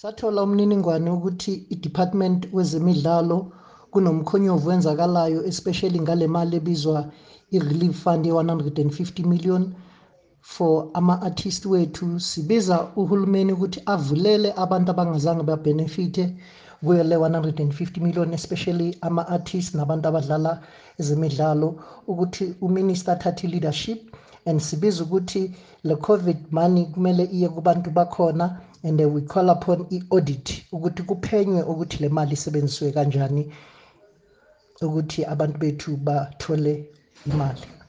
Sathola umniningwane ukuthi i-Department wezemidlalo kunomkhonyovu wenzakalayo especially ngale mali ebizwa i-Relief Fund ye-150 million for ama-artist wethu. Sibiza uhulumeni ukuthi avulele abantu abangazange babenefite kuyo le 150 million, especially ama-artist nabantu abadlala ezemidlalo, ukuthi uminister athathe leadership. And sibiza ukuthi le COVID money kumele iye kubantu bakhona, and we call upon i-audit ukuthi kuphenywe ukuthi le mali isebenziswe kanjani ukuthi abantu bethu bathole imali.